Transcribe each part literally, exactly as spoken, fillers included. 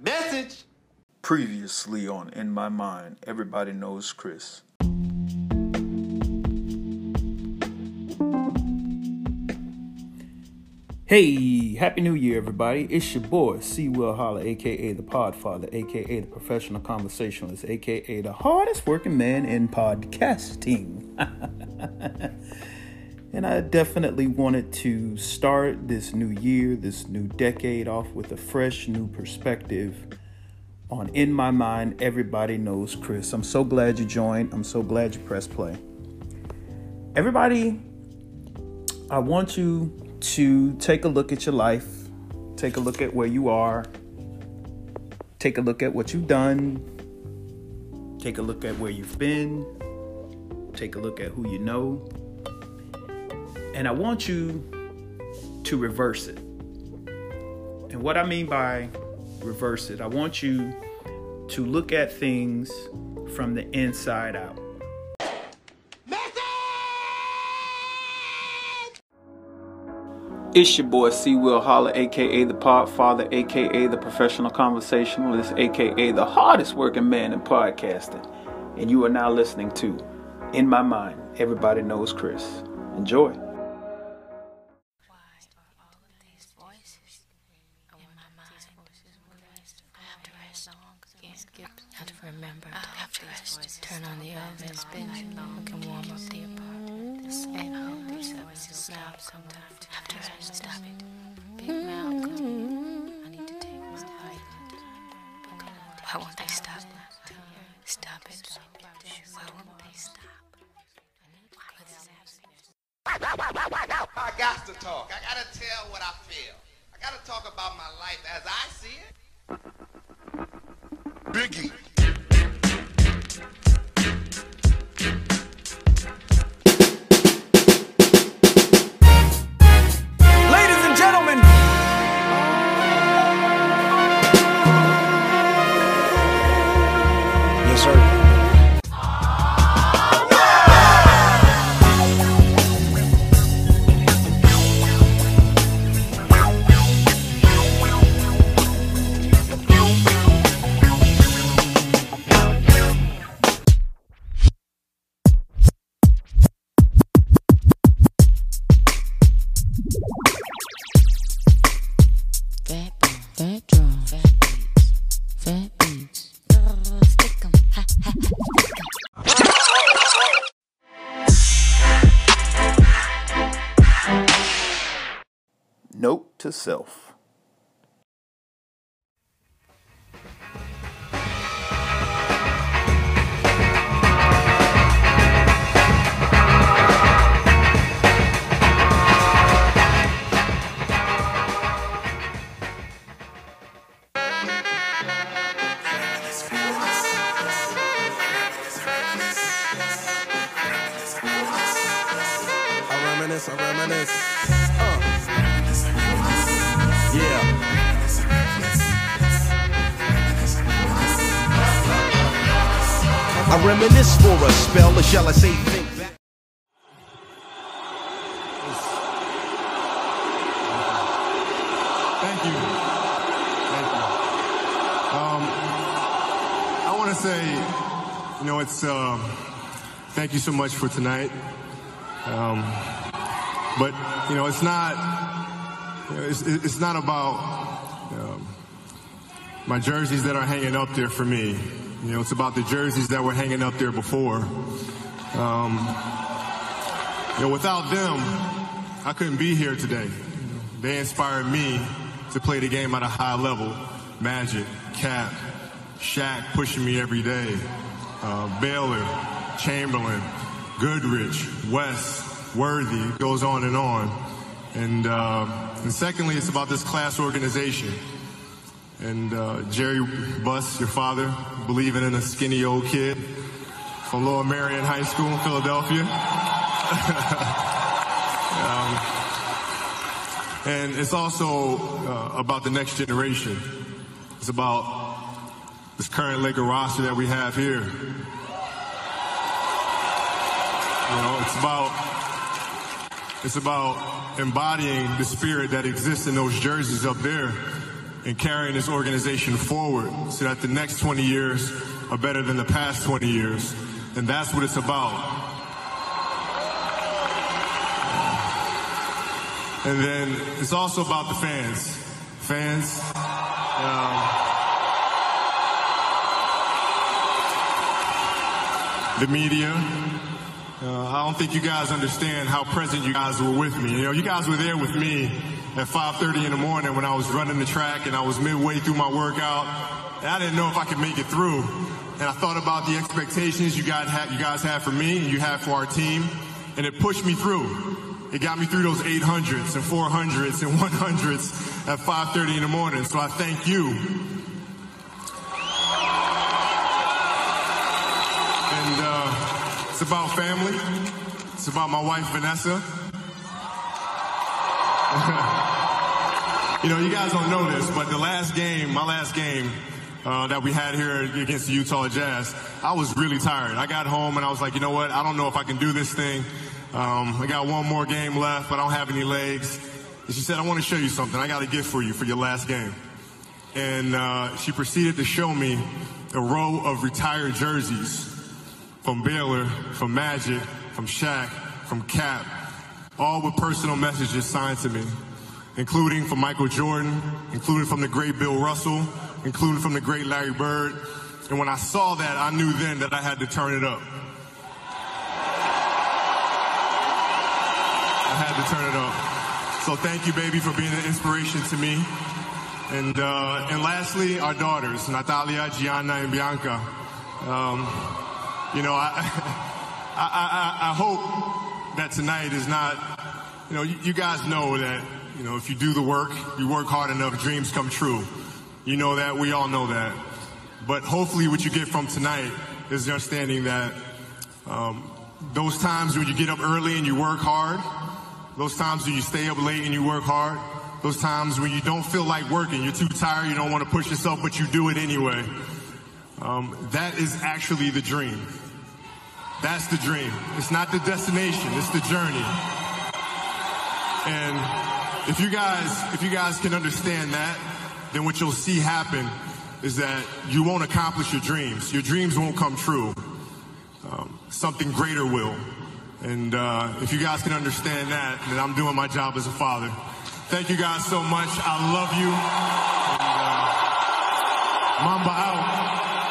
Message. Previously on In My Mind, Everybody Knows Chris. Hey, Happy New Year, everybody. It's your boy, C. Will Holler, a k a. The Podfather, a k a the Professional Conversationalist, a k a the hardest working man in podcasting. And I definitely wanted to start this new year, this new decade off with a fresh new perspective on In My Mind, Everybody Knows Chris. I'm so glad you joined. I'm so glad you pressed play. Everybody, I want you to take a look at your life. Take a look at where you are. Take a look at what you've done. Take a look at where you've been. Take a look at who you know. And I want you to reverse it. And what I mean by reverse it, I want you to look at things from the inside out. It's your boy C. Will Holler, a k a the Podfather, a k a the Professional Conversationalist, a k a the hardest working man in podcasting. And you are now listening to In My Mind, Everybody Knows Chris. Enjoy. Have to remember to have to rest. Turn on the oven, spin it, we can warm up the apartment. This and hope these voices stop sometimes. Have to rest, stop it. Big Malcolm, I need to take my life. Why won't they stop? Stop it. Why won't they stop? I got to talk. I got to tell what I feel. I got to talk about my life as I see it. Biggie. Ladies and gentlemen, yes, sir. Note to self. I reminisce, I reminisce. Uh. Yeah. I reminisce for a spell, or shall I say think back? Thank you. Thank you. Um, I want to say, you know, it's, um, thank you so much for tonight. Um, but, you know, it's not, you know, it's, it's not about um, my jerseys that are hanging up there for me. You know, it's about the jerseys that were hanging up there before. Um, you know, without them, I couldn't be here today. They inspired me to play the game at a high level. Magic, Cap, Shaq pushing me every day. Uh, Baylor, Chamberlain, Goodrich, West, Worthy, goes on and on. And, uh, and secondly, it's about this class organization. And uh, Jerry Buss, your father, believing in a skinny old kid from Lower Marion High School in Philadelphia. um, and it's also uh, about the next generation. It's about this current Laker roster that we have here. You know, it's about, it's about embodying the spirit that exists in those jerseys up there. and carrying this organization forward so that the next twenty years are better than the past twenty years. And that's what it's about. And then it's also about the fans. Fans, um, the media. Uh, I don't think you guys understand how present you guys were with me. You know, you guys were there with me at five thirty in the morning when I was running the track and I was midway through my workout. And I didn't know if I could make it through. And I thought about the expectations you guys had, you guys had for me and you had for our team. And it pushed me through. It got me through those eight hundreds and four hundreds and one hundreds at five thirty in the morning. So I thank you. And uh, it's about family. It's about my wife, Vanessa. You know, you guys don't know this, but the last game, my last game uh, that we had here against the Utah Jazz, I was really tired. I got home and I was like, you know what? I don't know if I can do this thing. Um, I got one more game left, but I don't have any legs. And she said, I want to show you something. I got a gift for you for your last game. And uh, she proceeded to show me a row of retired jerseys from Baylor, from Magic, from Shaq, from Cap, all with personal messages signed to me, including from Michael Jordan, including from the great Bill Russell, including from the great Larry Bird. And when I saw that, I knew then that I had to turn it up. I had to turn it up. So thank you, baby, for being an inspiration to me. And uh, and lastly, our daughters, Natalia, Gianna, and Bianca. Um, you know, I, I, I, I hope that tonight is not, you know, you, you guys know that, you know, if you do the work, you work hard enough, dreams come true. You know that, we all know that. But hopefully what you get from tonight is the understanding that um, those times when you get up early and you work hard, those times when you stay up late and you work hard, those times when you don't feel like working, you're too tired, you don't want to push yourself, but you do it anyway. Um, that is actually the dream. That's the dream. It's not the destination, it's the journey. And if you guys, if you guys can understand that, then what you'll see happen is that you won't accomplish your dreams. Your dreams won't come true. Um, something greater will. And uh, if you guys can understand that, then I'm doing my job as a father. Thank you guys so much. I love you. And, uh, Mamba out.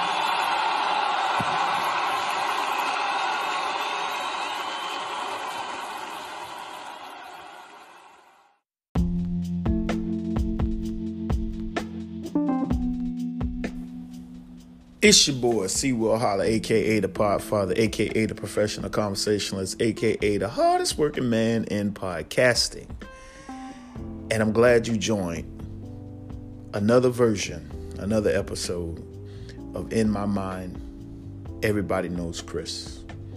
It's your boy, C. Will Holler, a k a. The Podfather, a k a the Professional Conversationalist, a k a the hardest working man in podcasting. And I'm glad you joined another version, another episode of In My Mind, Everybody Knows Chris.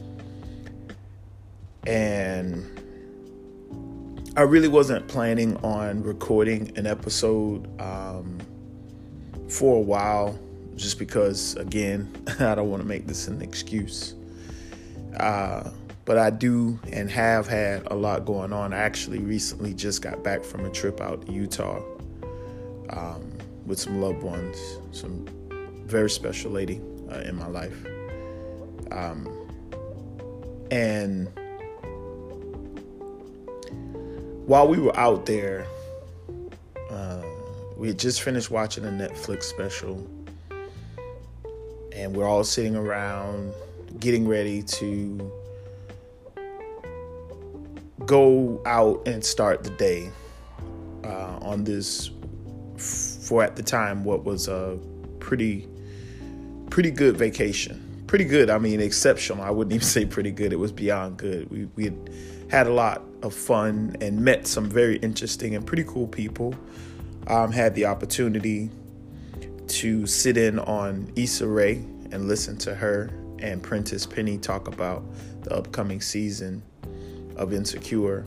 And I really wasn't planning on recording an episode um, for a while. Just because, again, I don't want to make this an excuse. Uh, but I do and have had a lot going on. I actually recently just got back from a trip out to Utah um, with some loved ones, some very special lady uh, in my life. Um, and while we were out there, uh, we had just finished watching a Netflix special. And we're all sitting around getting ready to go out and start the day uh, on this, for at the time, what was a pretty, pretty good vacation. Pretty good. I mean, exceptional. I wouldn't even say pretty good. It was beyond good. We, we had had a lot of fun and met some very interesting and pretty cool people. Um, had the opportunity to sit in on Issa Rae and listen to her and Prentice Penny talk about the upcoming season of Insecure,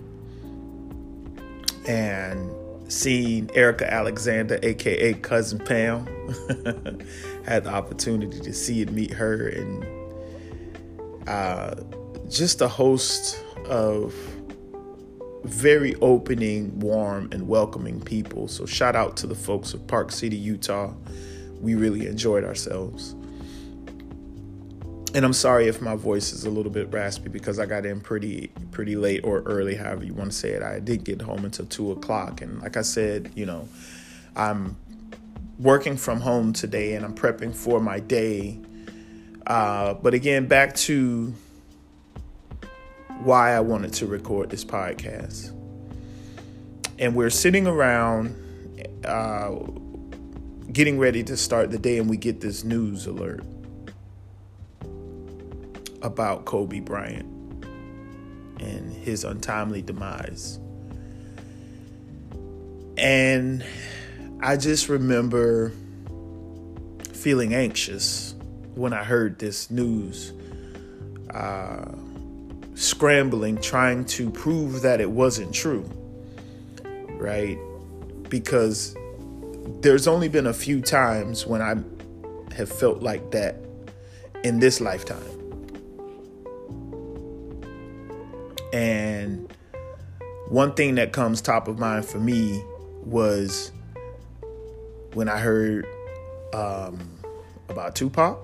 and seeing Erica Alexander, aka Cousin Pam, had the opportunity to see and meet her, and uh, just a host of very opening, warm, and welcoming people. So shout out to the folks of Park City, Utah. We really enjoyed ourselves. And I'm sorry if my voice is a little bit raspy because I got in pretty pretty late or early, however you want to say it. I did get home until two o'clock. And like I said, you know, I'm working from home today and I'm prepping for my day. Uh, but again, back to why I wanted to record this podcast. And we're sitting around uh, getting ready to start the day and we get this news alert about Kobe Bryant and his untimely demise. And I just remember feeling anxious when I heard this news, uh, scrambling, trying to prove that it wasn't true, right? Because there's only been a few times when I have felt like that in this lifetime. And one thing that comes top of mind for me was when I heard um, about Tupac.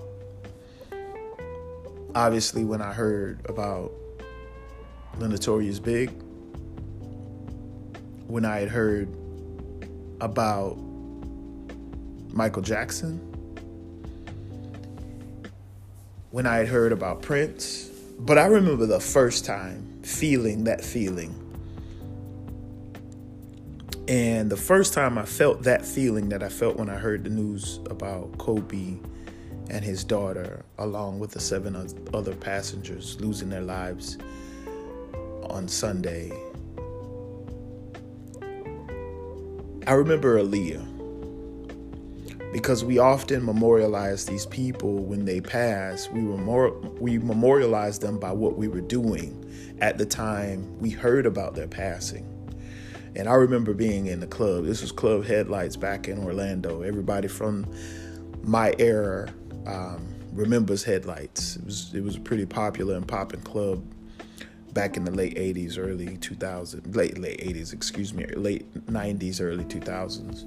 Obviously, when I heard about the Notorious Big. When I had heard about Michael Jackson. When I had heard about Prince. But I remember the first time feeling that feeling. And the first time I felt that feeling that I felt when I heard the news about Kobe and his daughter, along with the seven other passengers losing their lives on Sunday, I remember Aaliyah. Because we often memorialize these people when they pass. We memor- we memorialize them by what we were doing at the time we heard about their passing. And I remember being in the club. This was Club Headlights back in Orlando. Everybody from my era um, remembers Headlights. It was it was a pretty popular and popping club back in the late eighties, early two thousands, late late eighties, excuse me, late nineties, early two thousands.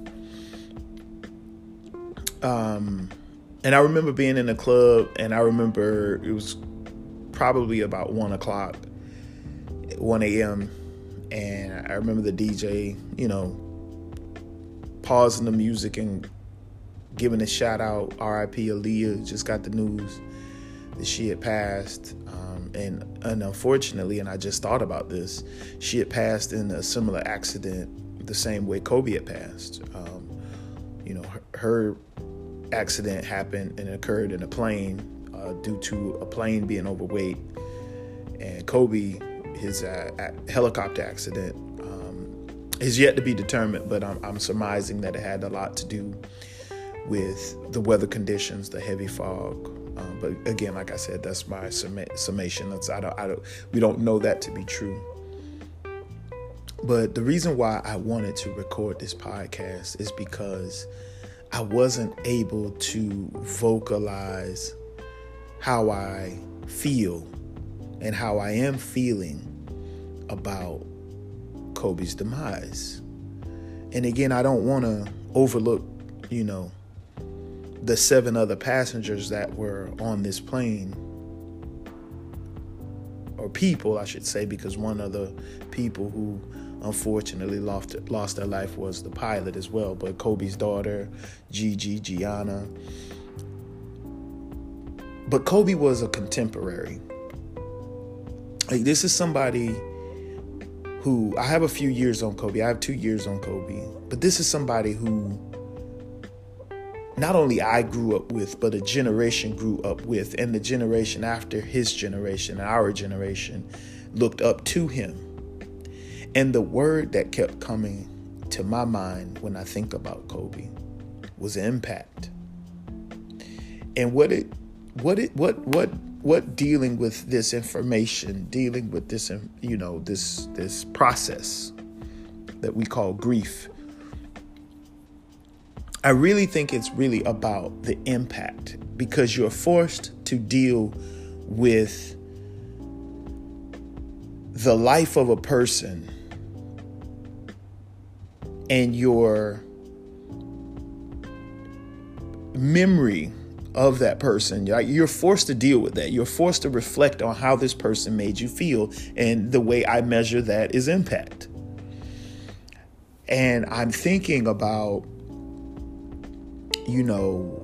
Um, and I remember being in the club, and I remember it was probably about one o'clock, one a.m. And I remember the D J, you know, pausing the music and giving a shout out, R I P Aaliyah. Just got the news that she had passed. Um, and, and unfortunately, and I just thought about this, she had passed in a similar accident the same way Kobe had passed. Um, you know, her, her accident happened and occurred in a plane uh, due to a plane being overweight. And Kobe, his uh, helicopter accident um, is yet to be determined, but I'm, I'm surmising that it had a lot to do with the weather conditions, the heavy fog. Um, but again, like I said, that's my summa- summation. That's, I don't, I don't, we don't know that to be true. But the reason why I wanted to record this podcast is because I wasn't able to vocalize how I feel and how I am feeling about Kobe's demise. And again, I don't want to overlook, you know, the seven other passengers that were on this plane, or people, I should say, because one of the people who unfortunately lost lost their life was the pilot as well. But Kobe's daughter, Gigi, Gianna. But Kobe was a contemporary. Like, this is somebody who, I have a few years on Kobe. I have two years on Kobe. But this is somebody who not only I grew up with, but a generation grew up with, and the generation after his generation, our generation, looked up to him. And the word that kept coming to my mind when I think about Kobe was impact. And what it, what it, what, what, what dealing with this information, dealing with this, you know, this, this process that we call grief, I really think it's really about the impact, because you're forced to deal with the life of a person and your memory of that person, you're forced to deal with that. You're forced to reflect on how this person made you feel. And the way I measure that is impact. And I'm thinking about, you know,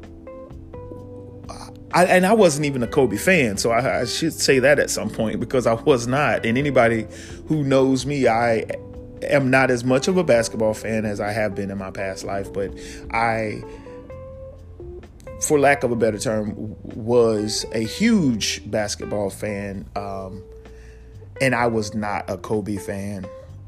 I, and I wasn't even a Kobe fan, so I, I should say that at some point, because I was not. And anybody who knows me, I am not as much of a basketball fan as I have been in my past life, but I, for lack of a better term, was a huge basketball fan, um, and I was not a Kobe fan.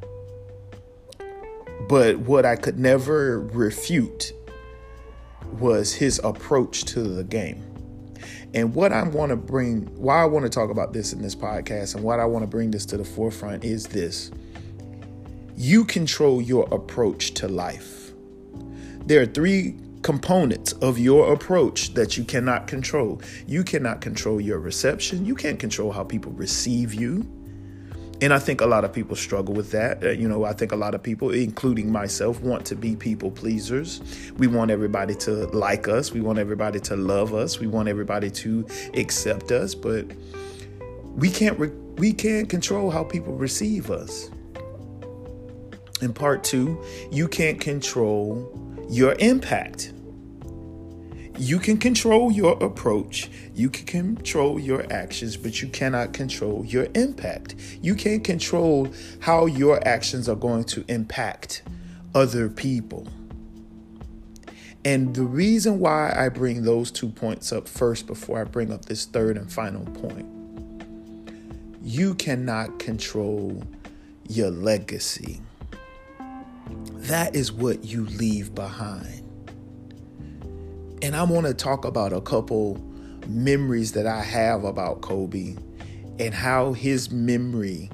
But what I could never refute was his approach to the game. And what I want to bring, why I want to talk about this in this podcast, and what I want to bring this to the forefront is this. You control your approach to life. There are three components of your approach that you cannot control. You cannot control your reception. You can't control how people receive you. And I think a lot of people struggle with that. Uh, you know, I think a lot of people, including myself, want to be people pleasers. We want everybody to like us. We want everybody to love us. We want everybody to accept us. But we can't re- we can't control how people receive us. In part two, you can't control your impact. You can control your approach. You can control your actions, but you cannot control your impact. You can't control how your actions are going to impact other people. And the reason why I bring those two points up first before I bring up this third and final point, you cannot control your legacy. That is what you leave behind. And I want to talk about a couple memories that I have about Kobe and how his memory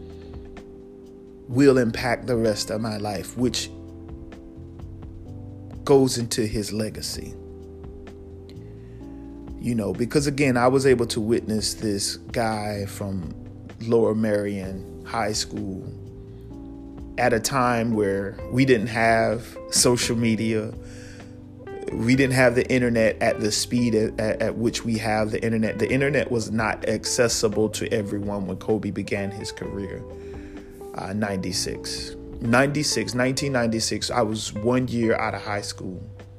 will impact the rest of my life, which goes into his legacy. You know, because again, I was able to witness this guy from Lower Merion High School at a time where we didn't have social media. We didn't have the internet at the speed at, at, at which we have the internet. The internet was not accessible to everyone when Kobe began his career. Uh, ninety-six, ninety-six, nineteen ninety-six, I was one year out of high school.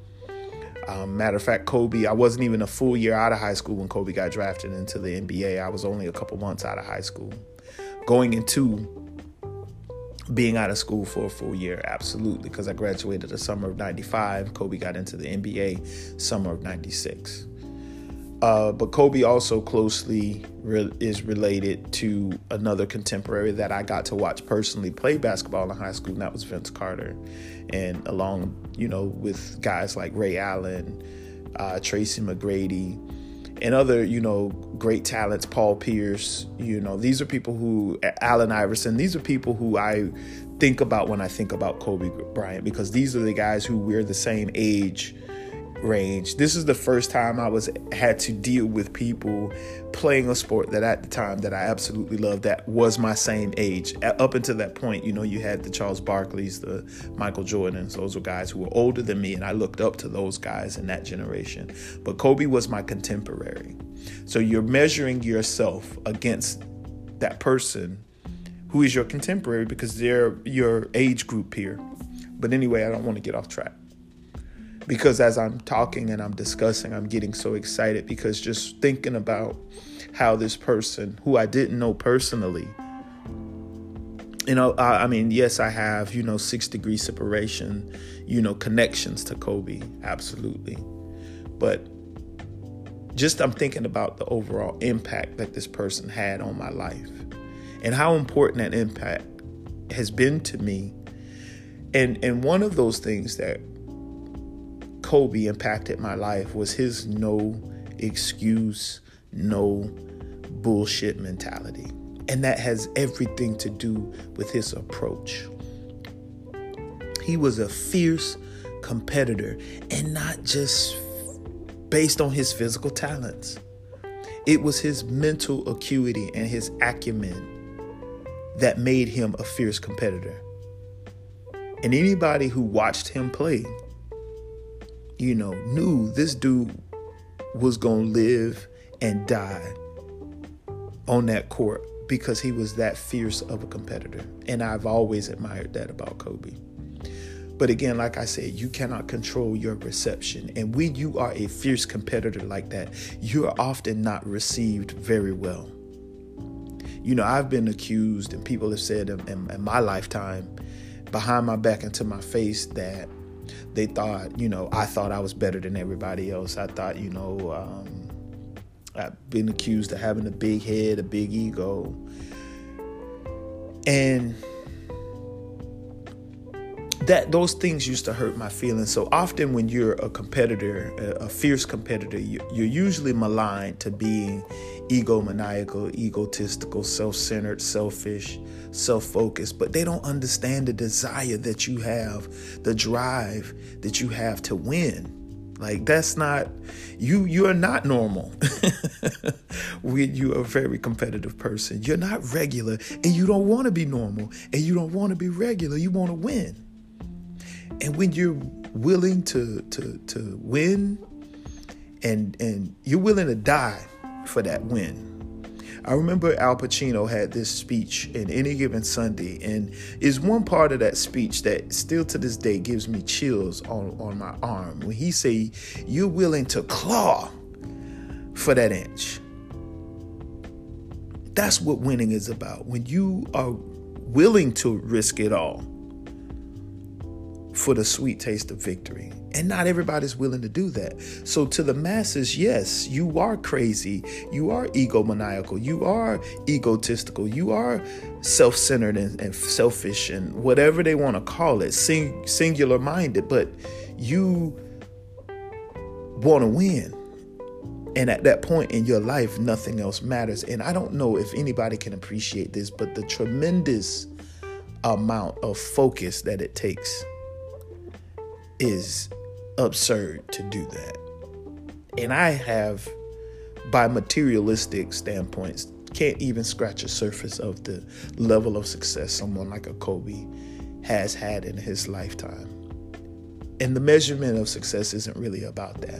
Um, matter of fact, Kobe, I wasn't even a full year out of high school when Kobe got drafted into the N B A. I was only a couple months out of high school. Going into being out of school for a full year, absolutely, because I graduated the summer of ninety-five. Kobe got into the N B A summer of ninety-six. Uh, but Kobe also closely re- is related to another contemporary that I got to watch personally play basketball in high school, and that was Vince Carter. And along, you know, with guys like Ray Allen, uh, Tracy McGrady, and other, you know, great talents, Paul Pierce, you know, these are people who, Allen Iverson, these are people who I think about when I think about Kobe Bryant, because these are the guys who we're the same age range. This is the first time I was had to deal with people playing a sport that at the time that I absolutely loved, that was my same age. Up until that point, you know, you had the Charles Barkleys, the Michael Jordans. Those were guys who were older than me, and I looked up to those guys in that generation. But Kobe was my contemporary. So you're measuring yourself against that person who is your contemporary, because they're your age group here. But anyway, I don't want to get off track, because as I'm talking and I'm discussing, I'm getting so excited, because just thinking about how this person, who I didn't know personally, you know, I, I mean, yes, I have, you know, six degree separation, you know, connections to Kobe, absolutely. But just I'm thinking about the overall impact that this person had on my life and how important that impact has been to me. And and one of those things that Kobe impacted my life was his no excuse, no bullshit mentality. And that has everything to do with his approach. He was a fierce competitor, and not just based on his physical talents. It was his mental acuity and his acumen that made him a fierce competitor. And anybody who watched him play, you know, knew this dude was going to live and die on that court because he was that fierce of a competitor. And I've always admired that about Kobe. But again, like I said, you cannot control your reception. And when you are a fierce competitor like that, you are often not received very well. You know, I've been accused, and people have said in, in, in my lifetime, behind my back and to my face, that they thought, you know, I thought I was better than everybody else. I thought, you know, um, I've been accused of having a big head, a big ego. And that those things used to hurt my feelings. So often when you're a competitor, a, a fierce competitor, you, you're usually maligned to being egomaniacal, egotistical, self-centered, selfish, self-focused. But they don't understand the desire that you have, the drive that you have to win. Like, that's not, you, you are not normal when you're a very competitive person. You're not regular, and you don't want to be normal, and you don't want to be regular. You want to win. And when you're willing to to to win, and and you're willing to die for that win. I remember Al Pacino had this speech in Any Given Sunday, and is one part of that speech that still to this day gives me chills on, on my arm. When he say, you're willing to claw for that inch. That's what winning is about. When you are willing to risk it all for the sweet taste of victory. And not everybody's willing to do that. So to the masses, yes, you are crazy. You are egomaniacal. You are egotistical. You are self-centered and, and selfish and whatever they want to call it, sing, singular-minded. But you want to win. And at that point in your life, nothing else matters. And I don't know if anybody can appreciate this, but the tremendous amount of focus that it takes is absurd to do that. And I have, by materialistic standpoints, can't even scratch the surface of the level of success someone like a Kobe has had in his lifetime. And the measurement of success isn't really about that.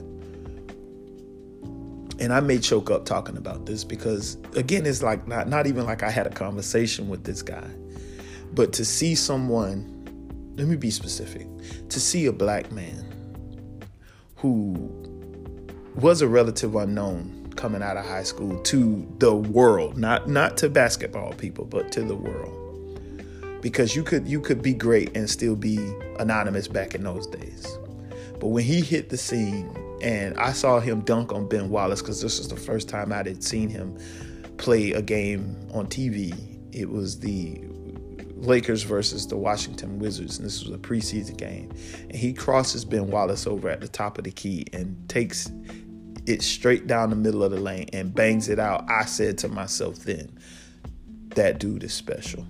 And I may choke up talking about this because, again, it's like not, not even like I had a conversation with this guy. But to see someone, let me be specific, to see a black man who was a relative unknown coming out of high school to the world, not not to basketball people, but to the world. Because you could you could be great and still be anonymous back in those days. But when he hit the scene, and I saw him dunk on Ben Wallace, because this was the first time I had seen him play a game on T V. It was the Lakers versus the Washington Wizards, and this was a preseason game. And he crosses Ben Wallace over at the top of the key and takes it straight down the middle of the lane and bangs it out. I said to myself then, that dude is special.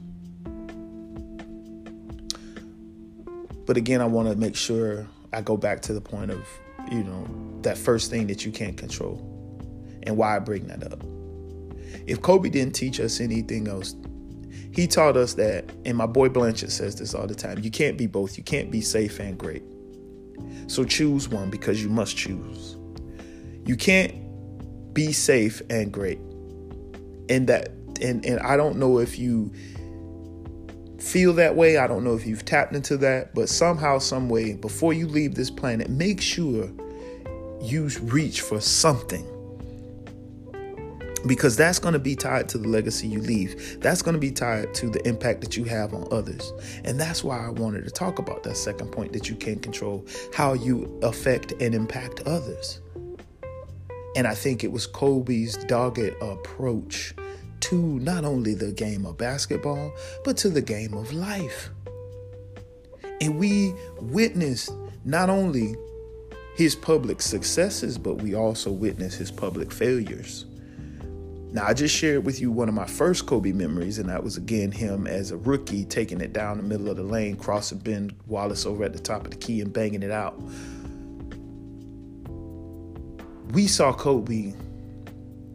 But again, I want to make sure I go back to the point of, you know, that first thing that you can't control and why I bring that up. If Kobe didn't teach us anything else, he taught us that, and my boy Blanchard says this all the time, you can't be both. You can't be safe and great. So choose one, because you must choose. You can't be safe and great. And that, and, and I don't know if you feel that way. I don't know if you've tapped into that, but somehow, some way, before you leave this planet, make sure you reach for something. Because that's going to be tied to the legacy you leave. That's going to be tied to the impact that you have on others. And that's why I wanted to talk about that second point that you can't control, how you affect and impact others. And I think it was Kobe's dogged approach to not only the game of basketball, but to the game of life. And we witnessed not only his public successes, but we also witnessed his public failures. Now, I just shared with you one of my first Kobe memories, and that was, again, him as a rookie taking it down the middle of the lane, crossing Ben Wallace over at the top of the key and banging it out. We saw Kobe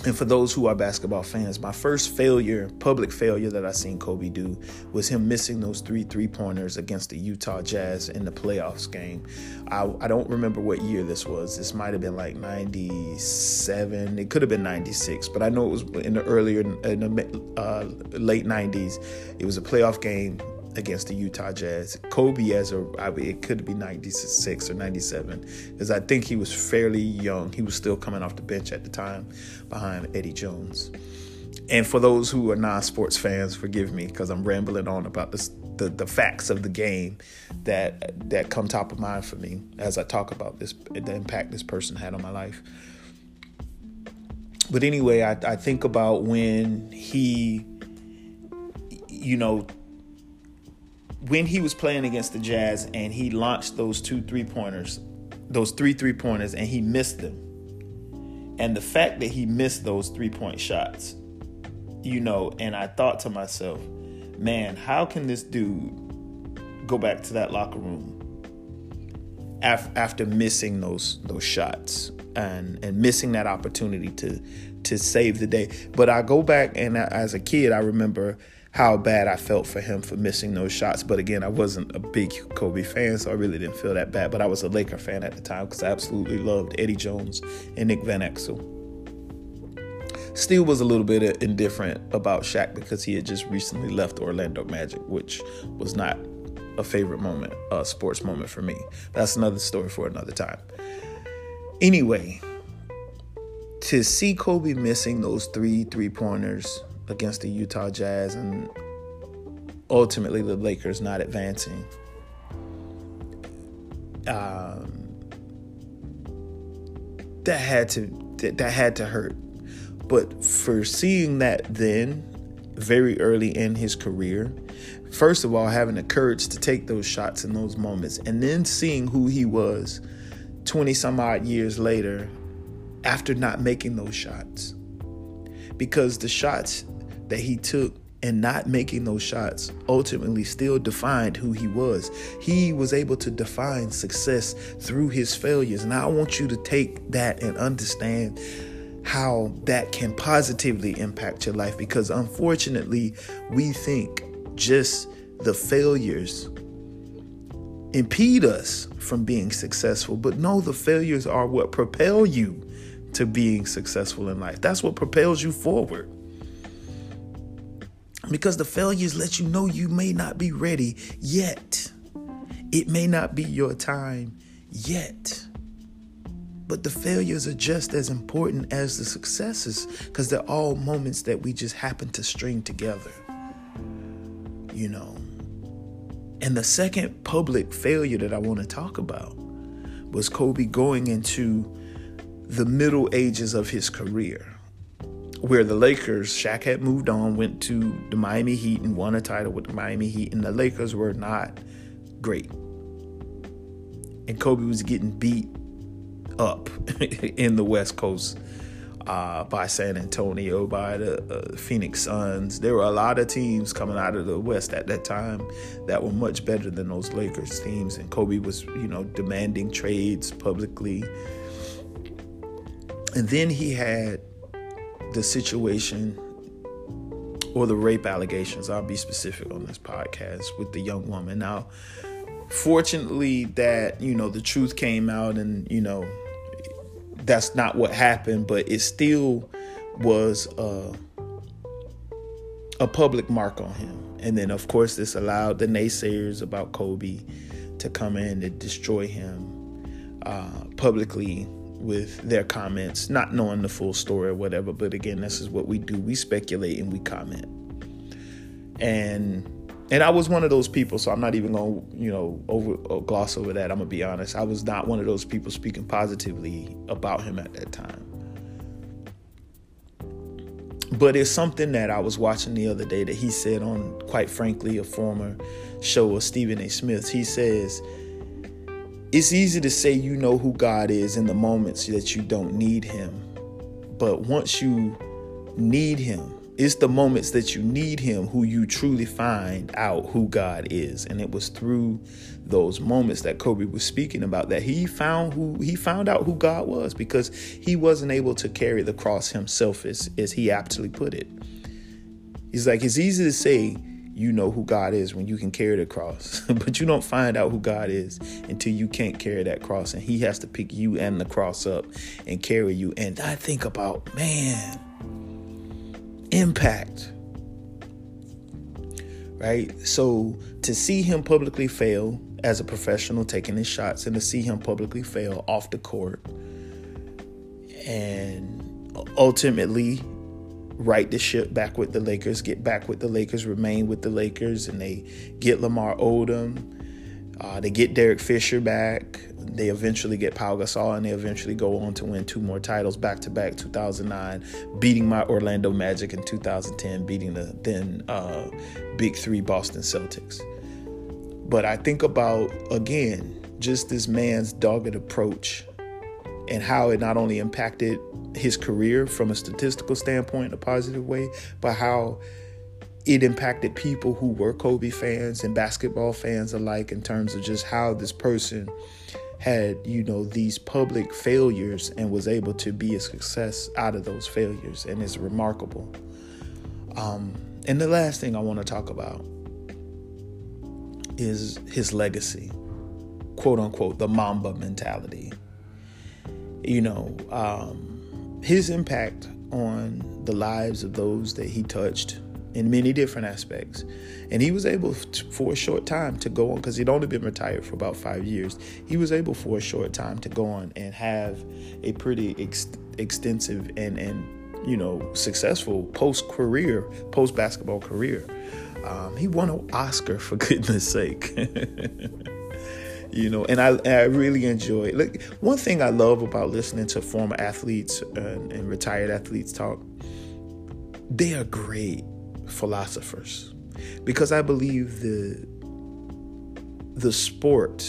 And for those who are basketball fans, my first failure, public failure that I seen Kobe do was him missing those three three-pointers against the Utah Jazz in the playoffs game. I, I don't remember what year this was. This might have been like ninety-seven. It could have been ninety-six, but I know it was in the earlier, in the uh, late nineties. It was a playoff game against the Utah Jazz. Kobe, as a, I mean, it could be ninety-six or ninety-seven, because I think he was fairly young. He was still coming off the bench at the time behind Eddie Jones. And for those who are non-sports fans, forgive me, because I'm rambling on about this, the, the facts of the game that that come top of mind for me as I talk about this, the impact this person had on my life. But anyway, I, I think about when he, you know, when he was playing against the Jazz and he launched those two three-pointers, those three three-pointers, and he missed them. And the fact that he missed those three-point shots, you know, and I thought to myself, man, how can this dude go back to that locker room af- after missing those those shots and, and missing that opportunity to, to save the day? But I go back, and as a kid, I remember how bad I felt for him for missing those shots. But again, I wasn't a big Kobe fan, so I really didn't feel that bad. But I was a Laker fan at the time because I absolutely loved Eddie Jones and Nick Van Exel. Still was a little bit indifferent about Shaq because he had just recently left Orlando Magic, which was not a favorite moment, a sports moment for me. That's another story for another time. Anyway, to see Kobe missing those three three-pointers against the Utah Jazz and ultimately the Lakers not advancing, um, that had to that, that had to hurt. But for seeing that then, very early in his career, first of all, having the courage to take those shots in those moments, and then seeing who he was twenty some odd years later after not making those shots. Because the shots that he took and not making those shots ultimately still defined who he was. He was able to define success through his failures. And I want you to take that and understand how that can positively impact your life, because unfortunately we think just the failures impede us from being successful. But no, the failures are what propel you to being successful in life. That's what propels you forward. Because the failures let you know you may not be ready yet. It may not be your time yet. But the failures are just as important as the successes, because they're all moments that we just happen to string together. You know. And the second public failure that I want to talk about was Kobe going into the middle ages of his career, where the Lakers, Shaq had moved on, went to the Miami Heat and won a title with the Miami Heat, and the Lakers were not great. And Kobe was getting beat up in the West Coast uh, by San Antonio, by the uh, Phoenix Suns. There were a lot of teams coming out of the West at that time that were much better than those Lakers teams, and Kobe was, you know, demanding trades publicly. And then he had the situation, or the rape allegations, I'll be specific on this podcast, with the young woman. Now, fortunately that, you know, the truth came out and, you know, that's not what happened, but it still was a, a public mark on him. And then, of course, this allowed the naysayers about Kobe to come in and destroy him uh, publicly with their comments, not knowing the full story or whatever. But again, this is what we do. We speculate and we comment. And and I was one of those people, so I'm not even going to, you know, over or gloss over that. I'm going to be honest. I was not one of those people speaking positively about him at that time. But it's something that I was watching the other day that he said on, quite frankly, a former show of Stephen A. Smith's. He says, it's easy to say you know who God is in the moments that you don't need him. But once you need him It's the moments that you need him who you truly find out who God is. And it was through those moments that Kobe was speaking about that he found who he found out who God was, because he wasn't able to carry the cross himself, as, as he aptly put it. He's like, it's easy to say you know who God is when you can carry the cross, but you don't find out who God is until you can't carry that cross, and he has to pick you and the cross up and carry you. And I think about, man, impact, right? So to see him publicly fail as a professional, taking his shots, and to see him publicly fail off the court and ultimately right the ship back with the Lakers, get back with the Lakers, remain with the Lakers, and they get Lamar Odom. Uh, they get Derek Fisher back. They eventually get Pau Gasol, and they eventually go on to win two more titles back-to-back, two thousand nine, beating my Orlando Magic, in two thousand ten, beating the then uh, Big Three Boston Celtics. But I think about, again, just this man's dogged approach and how it not only impacted his career from a statistical standpoint in a positive way, but how it impacted people who were Kobe fans and basketball fans alike, in terms of just how this person had, you know, these public failures and was able to be a success out of those failures. And it's remarkable. Um, and the last thing I want to talk about is his legacy, quote unquote, the Mamba mentality. You know, um, his impact on the lives of those that he touched in many different aspects. And he was able to, for a short time to go on, because he'd only been retired for about five years. He was able for a short time to go on and have a pretty ex- extensive and, and, you know, successful post-career, post-basketball career. Um, he won an Oscar, for goodness sake. You know, and I, I really enjoy it. Like, one thing I love about listening to former athletes and, and retired athletes talk, they are great philosophers, because I believe the the sport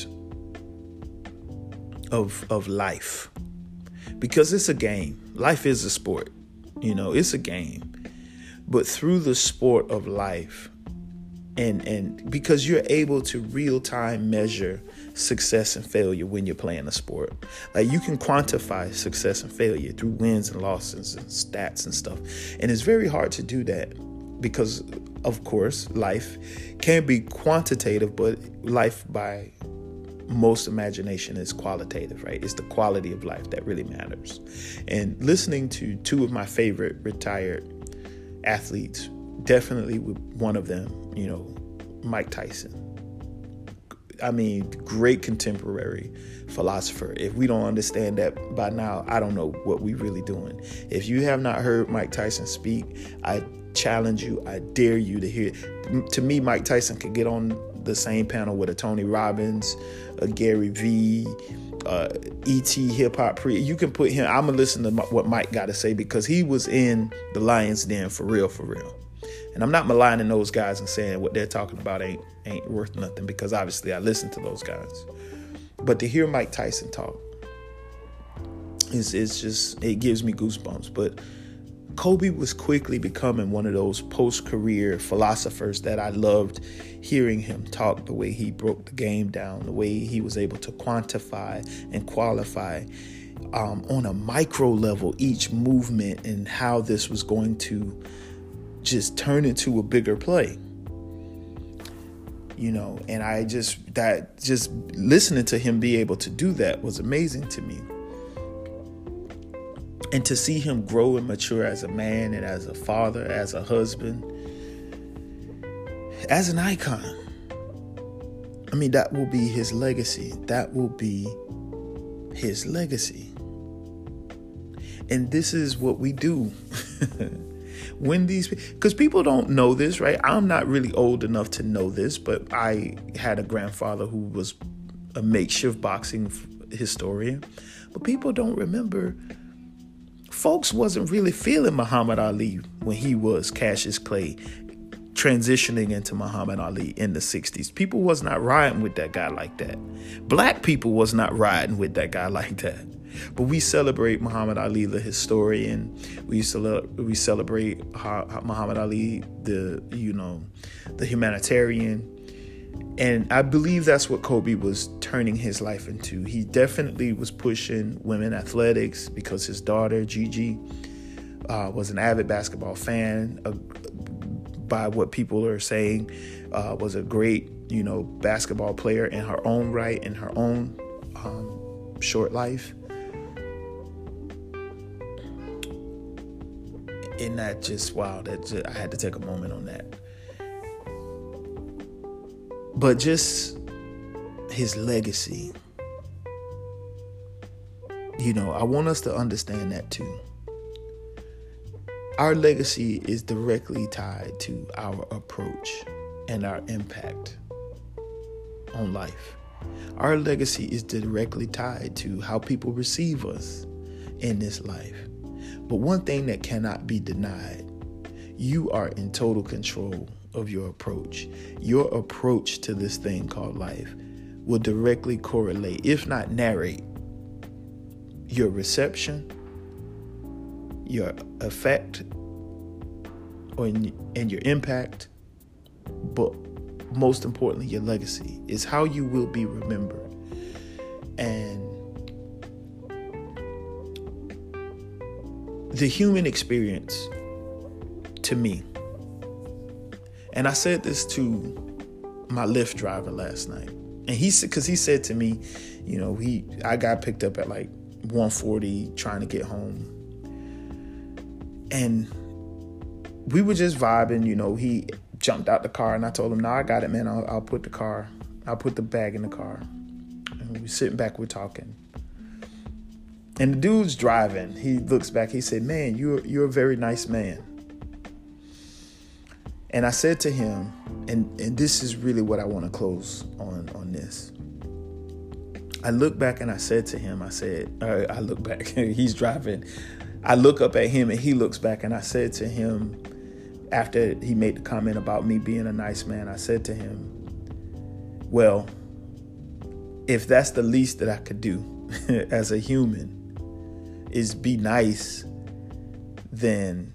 of of life, because it's a game. Life is a sport, you know, it's a game. But through the sport of life, and and because you're able to real time measure success and failure when you're playing a sport. Like, you can quantify success and failure through wins and losses and stats and stuff. And it's very hard to do that because, of course, life can be quantitative, but life by most imagination is qualitative, right? It's the quality of life that really matters. And listening to two of my favorite retired athletes, definitely with one of them, you know, Mike Tyson. I mean, great contemporary philosopher. If we don't understand that by now, I don't know what we really doing. If you have not heard Mike Tyson speak, I challenge you, I dare you to hear it. To me, Mike Tyson could get on the same panel with a Tony Robbins, a Gary Vee, uh, E T Hip Hop Pre. You can put him, I'm gonna listen to what Mike got to say, because he was in the Lion's Den for real, for real. And I'm not maligning those guys and saying what they're talking about ain't ain't worth nothing, because obviously I listen to those guys. But to hear Mike Tyson talk, it's, it's just, it gives me goosebumps. But Kobe was quickly becoming one of those post-career philosophers that I loved hearing him talk, the way he broke the game down, the way he was able to quantify and qualify um, on a micro level each movement and how this was going to just turn into a bigger play. You know, and I just, that just listening to him be able to do that was amazing to me. And to see him grow and mature as a man and as a father, as a husband, as an icon. I mean, that will be his legacy. That will be his legacy. And this is what we do. When these, because people don't know this, right? I'm not really old enough to know this, but I had a grandfather who was a makeshift boxing historian. But people don't remember, folks wasn't really feeling Muhammad Ali when he was Cassius Clay transitioning into Muhammad Ali in the sixties. People was not riding with that guy like that. Black people was not riding with that guy like that. But we celebrate Muhammad Ali, the historian. We cele- we celebrate ha- Muhammad Ali, the you know, the humanitarian. And I believe that's what Kobe was turning his life into. He definitely was pushing women athletics because his daughter, Gigi, uh, was an avid basketball fan, uh, by what people are saying, uh, was a great, you know, basketball player in her own right, in her own um, short life. And that just, wow, that just, I had to take a moment on that. But just his legacy, you know, I want us to understand that too. Our legacy is directly tied to our approach and our impact on life. Our legacy is directly tied to how people receive us in this life. But one thing that cannot be denied, you are in total control of your approach. Your approach to this thing called life will directly correlate, if not narrate, your reception, your effect, or in, and your impact, but most importantly, your legacy is how you will be remembered. And the human experience, to me, and I said this to my Lyft driver last night, and he said, because he said to me, you know, he I got picked up at like one forty trying to get home, and we were just vibing. You know, he jumped out the car, and I told him, "No, I got it, man. I'll, I'll put the car, I'll put the bag in the car." And we were sitting back, we're talking, and the dude's driving. He looks back. He said, "Man, you're you're a very nice man." And I said to him, and, and this is really what I want to close on, on this. I look back and I said to him, I said, uh, I look back, he's driving. I look up at him and he looks back, and I said to him, after he made the comment about me being a nice man, I said to him, well, if that's the least that I could do as a human is be nice, then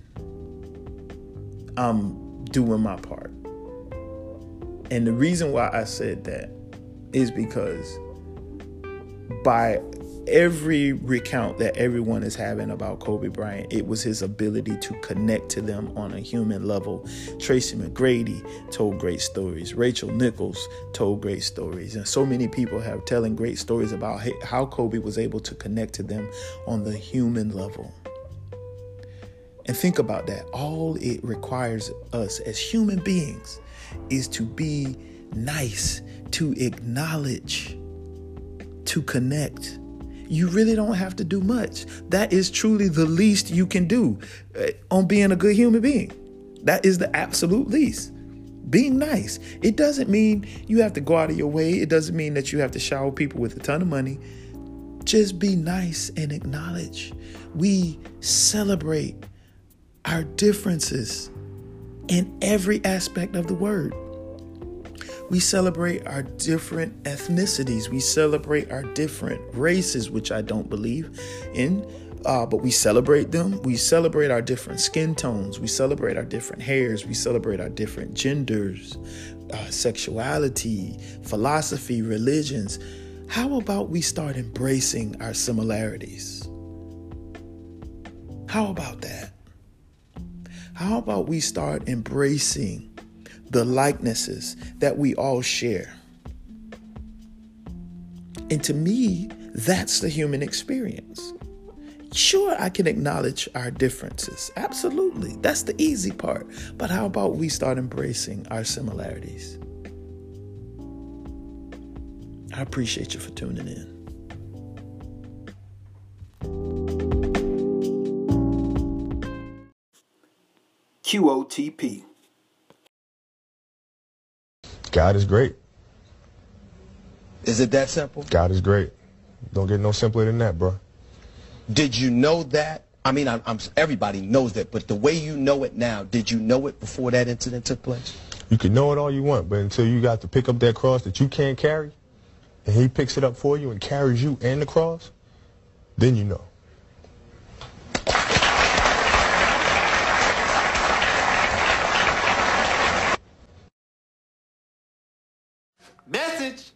I'm doing my part. And the reason why I said that is because by every recount that everyone is having about Kobe Bryant, it was his ability to connect to them on a human level. Tracy McGrady told great stories. Rachel Nichols told great stories. And so many people have telling great stories about how Kobe was able to connect to them on the human level. And think about that. All it requires us as human beings is to be nice, to acknowledge, to connect. You really don't have to do much. That is truly the least you can do on being a good human being. That is the absolute least. Being nice. It doesn't mean you have to go out of your way. It doesn't mean that you have to shower people with a ton of money. Just be nice and acknowledge. We celebrate our differences in every aspect of the word. We celebrate our different ethnicities. We celebrate our different races, which I don't believe in, uh, but we celebrate them. We celebrate our different skin tones. We celebrate our different hairs. We celebrate our different genders, uh, sexuality, philosophy, religions. How about we start embracing our similarities? How about that? How about we start embracing the likenesses that we all share? And to me, that's the human experience. Sure, I can acknowledge our differences. Absolutely. That's the easy part. But how about we start embracing our similarities? I appreciate you for tuning in. Q O T P. God is great. Is it that simple? God is great. Don't get no simpler than that, bro. Did you know that? I mean, I'm, I'm, everybody knows that, but the way you know it now, did you know it before that incident took place? You can know it all you want, but until you got to pick up that cross that you can't carry, and he picks it up for you and carries you and the cross, then you know. Message.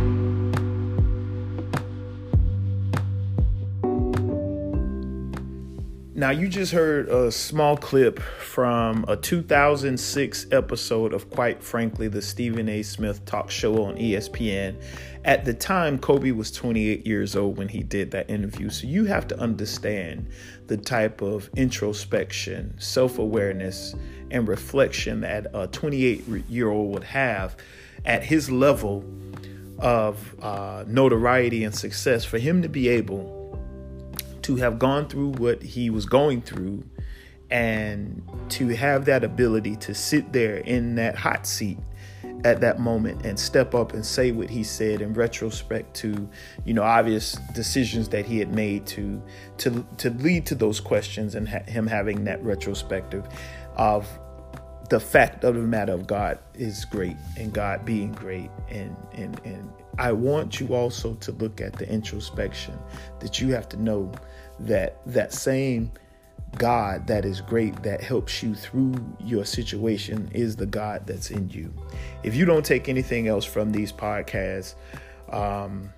Now, you just heard a small clip from a two thousand six episode of, quite frankly, the Stephen A. Smith talk show on E S P N. At the time, Kobe was twenty-eight years old when he did that interview. So you have to understand the type of introspection, self-awareness, and reflection that a twenty-eight-year-old would have at his level of uh, notoriety and success. For him to be able to have gone through what he was going through and to have that ability to sit there in that hot seat at that moment and step up and say what he said in retrospect to, you know, obvious decisions that he had made to to to lead to those questions, and ha- him having that retrospective of the fact of the matter of God is great and God being great. And, and, and I want you also to look at the introspection that you have to know that that same God that is great, that helps you through your situation, is the God that's in you. If you don't take anything else from these podcasts, um,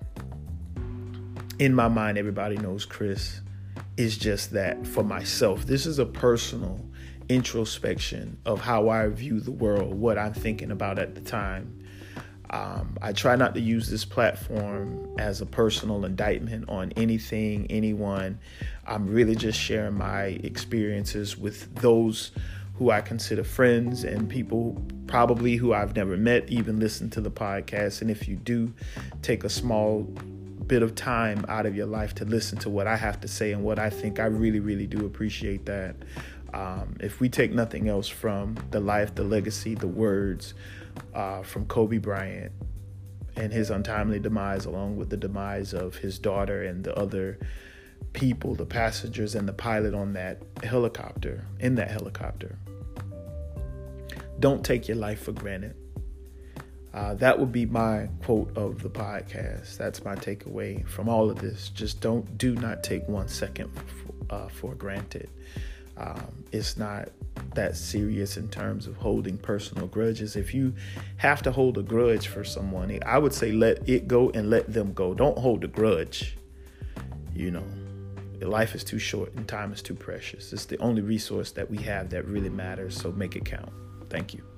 in my mind, everybody knows Chris is just that for myself. This is a personal introspection of how I view the world, what I'm thinking about at the time. Um, I try not to use this platform as a personal indictment on anything, anyone. I'm really just sharing my experiences with those who I consider friends and people probably who I've never met, even listen to the podcast. And if you do take a small bit of time out of your life to listen to what I have to say and what I think, I really, really do appreciate that. Um, if we take nothing else from the life, the legacy, the words uh, from Kobe Bryant and his untimely demise, along with the demise of his daughter and the other people, the passengers and the pilot on that helicopter, in that helicopter, don't take your life for granted. Uh, that would be my quote of the podcast. That's my takeaway from all of this. Just don't, do not take one second for, uh, for granted. Um, it's not that serious in terms of holding personal grudges. If you have to hold a grudge for someone, I would say let it go and let them go. Don't hold a grudge. You know, life is too short and time is too precious. It's the only resource that we have that really matters. So make it count. Thank you.